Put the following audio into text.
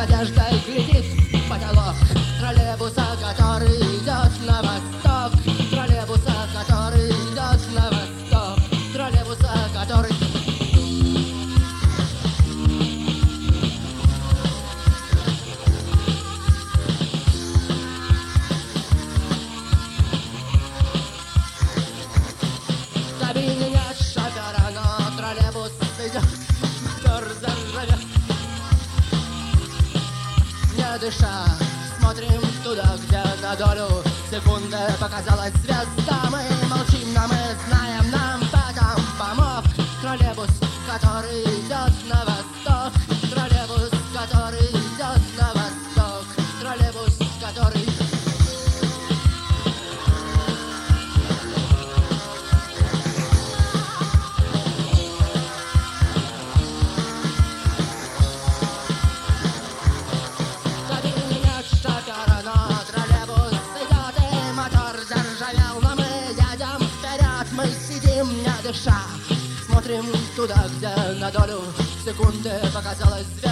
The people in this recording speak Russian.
надеждой глядит в потолок троллейбуса, который идет на восток. Троллейбуса, который идет на восток. Троллейбуса, который... В кабине нет шофера, но троллейбус идет, мотор заржавел. Не дыша, смотрим туда, где на долю секунды показалась звезда. Мы молчим, но мы знаем, нам в этом помог троллейбус, который идет на восток. Троллейбус, который идет на восток. Троллейбус, который... В кабине нет шофера, но троллейбус идет, и мотор заржавел. Но мы едем вперед, мы сидим, не дыша, смотрим туда, где на долю секунды показалась звезда.